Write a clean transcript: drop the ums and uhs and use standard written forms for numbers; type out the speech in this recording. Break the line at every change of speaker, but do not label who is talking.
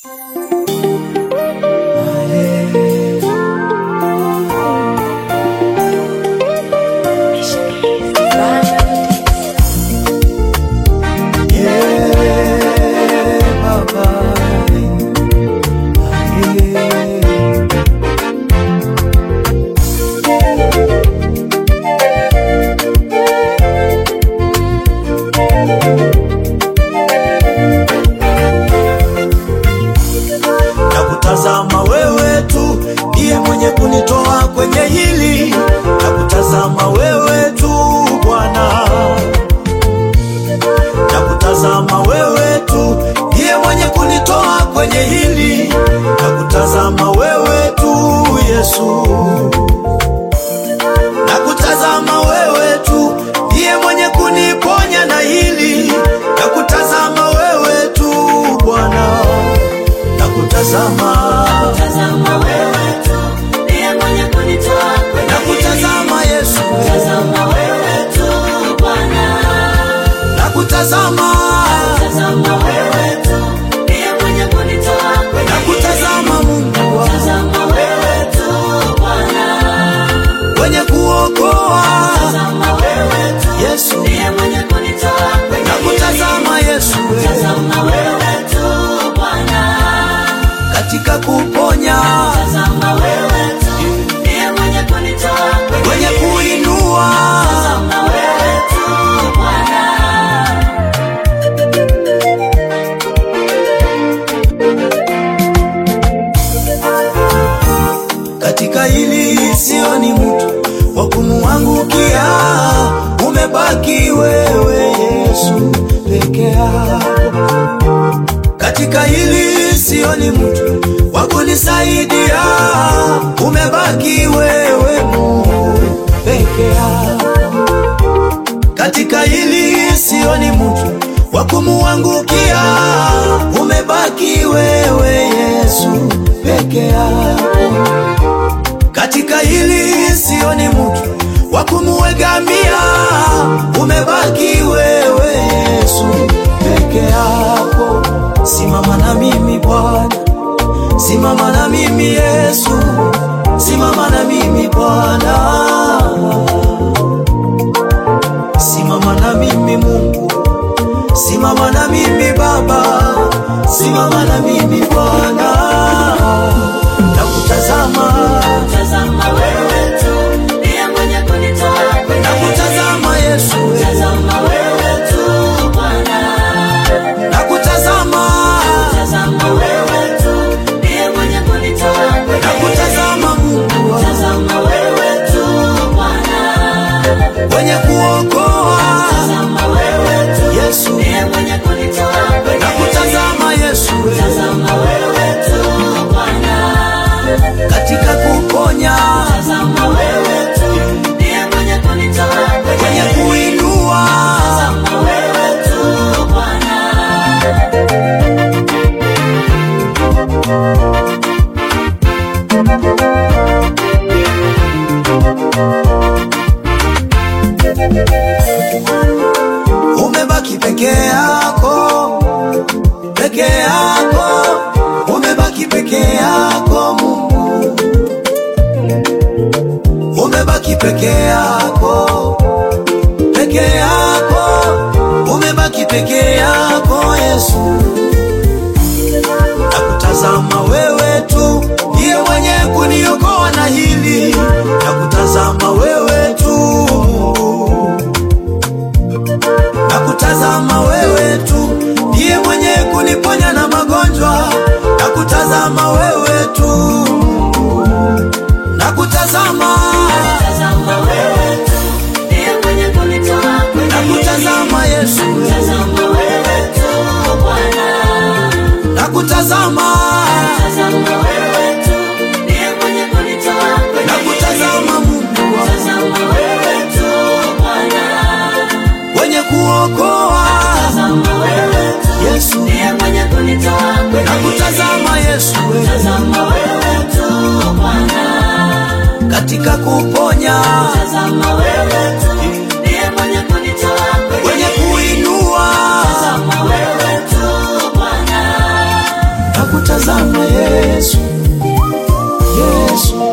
Nakutazama wewe tu, ndiye mwenye kunitoa kwenye hili. Nakutazama wewe tu Bwana. Nakutazama wewe tu, ndiye mwenye kunitoa kwenye hili. Nakutazama wewe tu Yesu. Nakutazama wewe tu, ndiye mwenye kuniponya na hili. Nakutazama wewe tu Bwana. Nakutazama
wewe tu, ndiye mwenye kunitoa kwenye hili.
Nakutazama Yesu.
Nakutazama wewe tu Bwana.
Nakutazama
wewe tu, ndiye mwenye kunitoa kwenye hili.
Nakutazama Mungu.
Nakutazama wewe tu Bwana.
Mwenye kuokoa.
Nakutazama wewe tu
Yesu.
Ndiye mwenye kunitoa kwenye hili.
Nakutazama Yesu.
Nakutazama wewe tu Bwana.
Katika kuponya.
Nakutazama wewe tu, ndiye mwenye kunitoa kwenye
Mwenye
hili.
kuinua.
Nakutazama wewe tu Bwana.
Katika hili sioni mtu wa kumuangukia. Umebaki wewe Yesu peke yako. Katika hili sioni mtu wa kunisaidia. Umebaki wewe Mungu peke yako. Katika hili sioni mtu wa kumuangukia. Umebaki wewe Yesu peke yako. Katika hili sioni mtu wa kumuegamia. Umebaki wewe Yesu peke yako. Simama na mimi Bwana, simama na mimi Yesu, simama na mimi Bwana. Simama na mimi Mungu, simama na mimi Baba, simama na mimi Bwana. Nakutazama.
Nakutazama wewe tu, ndiye mwenye kunitoa kwenye hili.
Nakutazama Yesu.
Nakutazama wewe tu Bwana.
Nakutazama.
Nakutazama wewe tu, ndiye mwenye kunitoa kwenye hili.
Nakutazama Mungu.
Nakutazama wewe tu Bwana.
Mwenye kuokoa.
Nakutazama wewe tu,
Yesu.
ndiye mwenye kunitoa kwenye hili.
Nakutazama Yesu.
Nakutazama wewe tu Bwana.
Katika kuponya.
Nakutazama wewe tu, ndiye mwenye kunitoa kwenye
Mwenye
hili.
kuinua.
Nakutazama wewe tu Bwana.
Umebaki peke yako, peke yako. Umebaki peke yako Mungu. Umebaki peke yako, peke yako. Umebaki peke yako Yesu. Nakutazama wewe tu, ndiye mwenye kuniokoa na hili. Nakutazama wewe tu. Nakutazama wewe tu, ndiye mwenye kuniponya na magonjwa. Nakutazama wewe tu. Nakutazama.
Nakutazama wewe tu, ndiye mwenye kunitoa kwenye hili.
Nakutazama Yesu.
Nakutazama wewe tu Bwana.
Nakutazama.
Nakutazama wewe tu, ndiye mwenye kunitoa kwenye hili.
Nakutazama Mungu.
Nakutazama wewe tu Bwana.
Mwenye kuokoa.
Nakutazama wewe tu,
Yesu.
ndiye mwenye kunitoa kwenye hili.
Nakutazama Yesu.
Nakutazama wewe tu Bwana.
Katika kuponya.
Nakutazama wewe tu, ndiye mwenye kunitoa kwenye
Mwenye
hili.
kuinua.
Nakutazama wewe tu Bwana.
kutazama Yesu, Yesu.